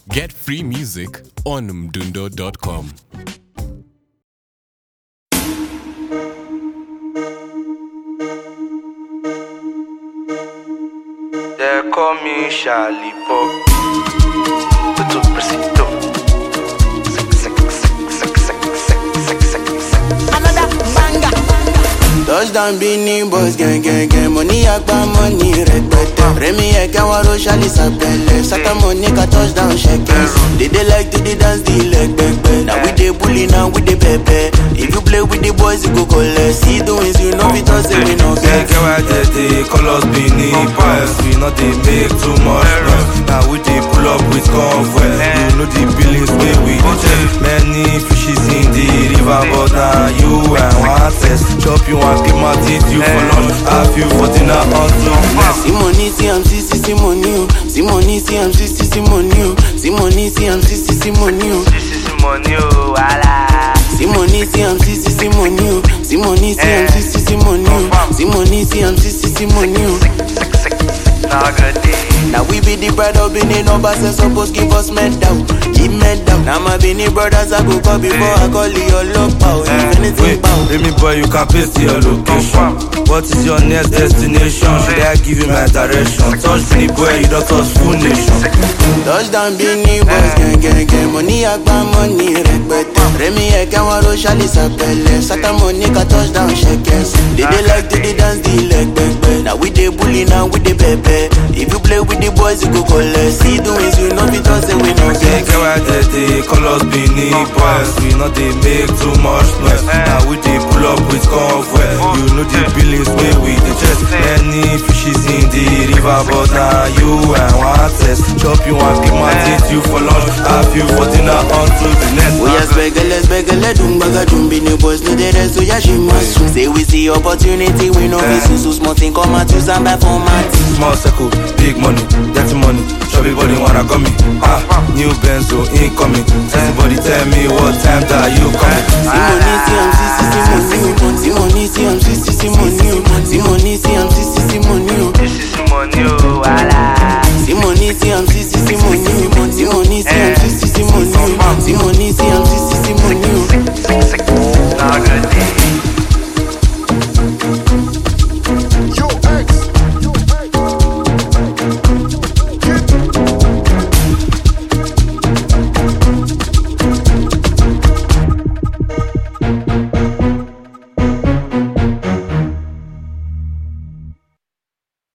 Get free music on mdundo.com. They call me Charlie Pop. Tudo preciso. Another banger. Touchdown Beanie Boys, gang. Money agba money rẹpẹtẹ. Remy Eke wọn ro ṣálí sàpẹlẹ. Saka Monica touchdown shekels. They like to dance the leg pẹpẹ. Now we dey bully, now we dey pẹpẹ. If you play with the boys, you go collect. See the wins, you know we talk say we no get. Get why they call us Beanie Boys. We not they make too much noise. Now we dey pull up with convoy. You know the billings where we dey check. Many fishes in the river, but now you and one test. Chop you and keep my teeth you for lunch. Have you for dinner on two. Simoni CMC Simoni, Simoni CMC Simoni, Simoni CMC Simoni, Simoni, wala. Simoni CMC Simoni, Simoni CMC Simoni, Simoni CMC Simoni. Now we be the pride of Benin numbers and supposed give us medal, give medal. Now my Benin brothers I go call before I call your love power. If anything bow. Let me boy, you can paste your location. What is your next destination? Should I give you my direction? Touch me boy, you don't touch full nation. Touchdown Beanie Boys, gang. Money agba money rẹpẹtẹ. Remy Eke wọn ro ṣálí sàpẹlẹ. Saka Monica touchdown shekels. They like to dance the leg pẹpẹ. Now we dey bully, now we dey pẹpẹ. If you play with the boys, you go collect. See the wins, you know we talk say we no get. Get why they call us Beanie Boys. We not they make too much noise. Now we dey pull up with convoy. You know the billings where we dey chest. Many fishes in the river, but now you and one test. Chop you and keep my teeth you for lunch. Have you for dinner on to the next. Oh yes, begele, dumbaga, Beanie Boys no dey rest, so yeah she must. Say we see opportunity, we no miss. So small thing come out, use and buy for my team. Small circle, big money, dirty money. Everybody wanna come me. New Benzo incoming. Everybody tell me what time that you coming. Simoni CMC Simoni, Simoni CMC Simoni. This is Simoni, wala.